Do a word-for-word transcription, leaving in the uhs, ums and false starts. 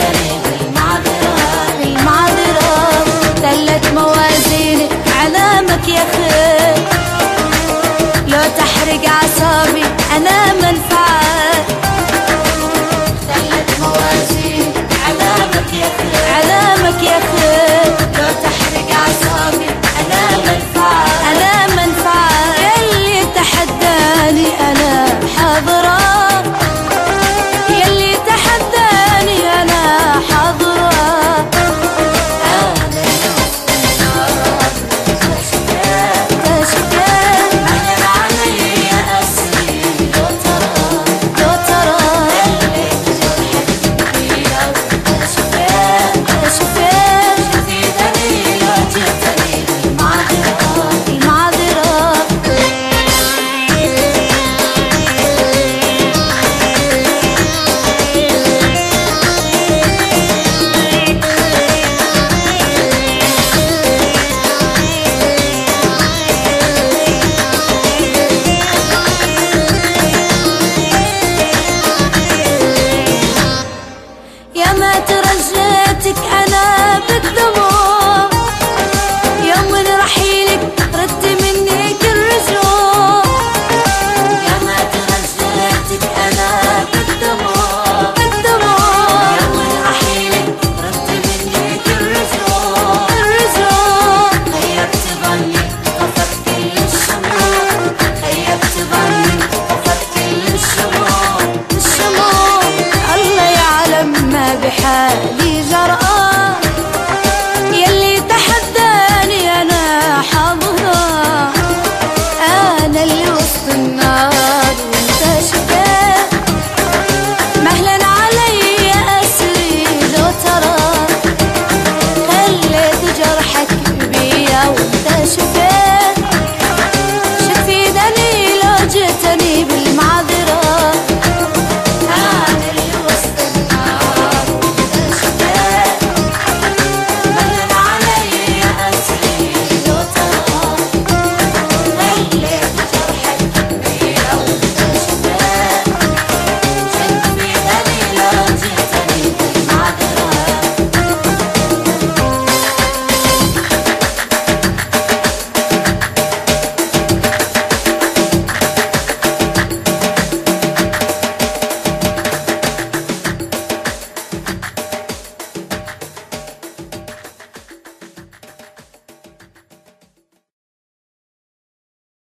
طريق المعذرة المعذرة. دلت موازيني علامك يا خير، لو تحرق أعصابي أنا منفعة. دلت موازيني علامك يا خير، علامك يا خير، لو تحرق أعصابي أنا منفعة، أنا منفعة. يلي تحداني أنا حاضرة، يلي تحداني أنا حاضرة. أنا بالدموع يوم من رحيلك ردت مني كل رجوع. يا ما تغزلتك أنا بالدموع بالدموع يوم من رحيلك ردت مني كل رجوع كل رجوع. خيبت ظني طفت كل الشموع، خيبت ظني طفت كل الشموع الشموع. الله يعلم ما بحالي جرأة،